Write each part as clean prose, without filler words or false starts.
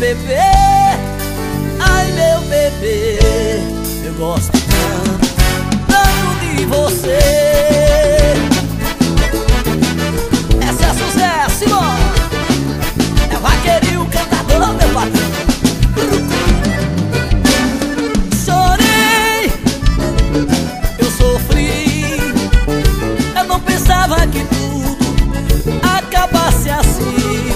bebê, ai meu bebê, eu gosto tanto, tanto de você. Essa é a sucesso, Simão. É o vaqueirinho, o cantador, meu patrão. Chorei, eu sofri, eu não pensava que tudo acabasse assim.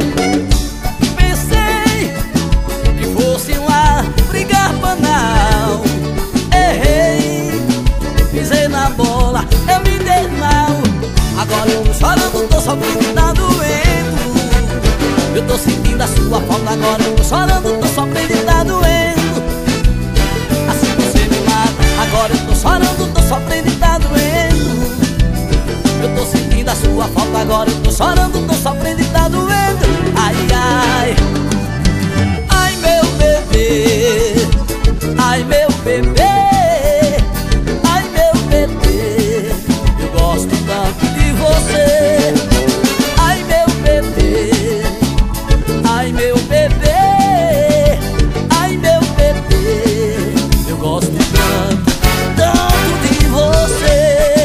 Pensei que fosse uma briga banal. Errei, pisei na bola, eu me dei mal. Agora eu tô chorando, tô sofrendo, tá doendo. Eu tô sentindo a sua falta, agora eu tô chorando, tô sofrendo e tá doendo. Assim você me mata, agora eu tô chorando, tô sofrendo e tá doendo. Eu tô sentindo a sua falta, agora eu tô chorando, tô sofrendo e tá doendo. Ai, ai, ai meu bebê, ai meu bebê, ai meu bebê, eu gosto tanto de você. Ai meu bebê, ai meu bebê, ai meu bebê, eu gosto tanto, tanto de você.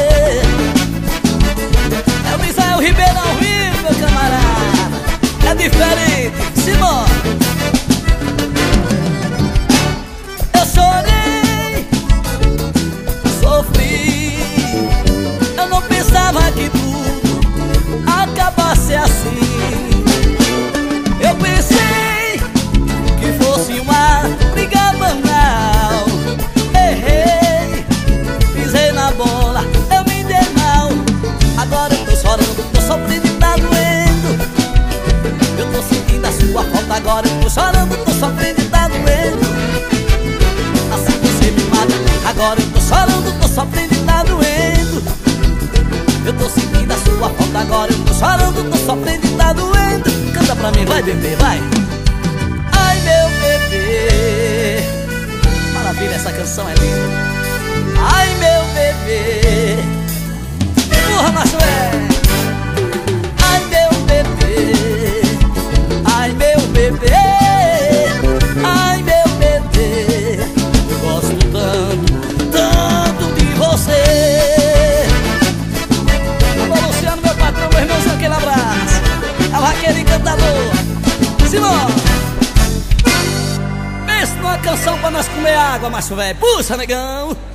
É o Misael Ribeiro ao vivo, meu camarada. É diferente, Simão. Eu chorei, sofri, eu não pensava que tudo acabasse assim. Eu pensei que fosse uma briga banal. Errei, pisei na bola, eu me dei mal. Agora eu tô chorando, tô sofrendo e tá doendo. Eu tô sentindo a sua falta, agora eu tô chorando, tô sofrendo e tá doendo. Assim você me mata, agora eu tô chorando, tô sofrendo e tá doendo. Eu tô sentindo a sua falta, agora eu tô chorando, tô sofrendo e tá doendo. Canta pra mim, vai bebê, vai. Ai meu bebê, maravilha, essa canção é linda. Ai meu bebê, empurra, Machué. Ai meu bebê, ai meu bebê, ai meu bebê, eu gosto tanto, tanto de você. Alô Luciano, meu patrão, meu irmãozão, aquele abraço. É o vaqueirinho cantador, Simão. Pensa numa canção pra nós comer água, macho velho. Puxa, negão.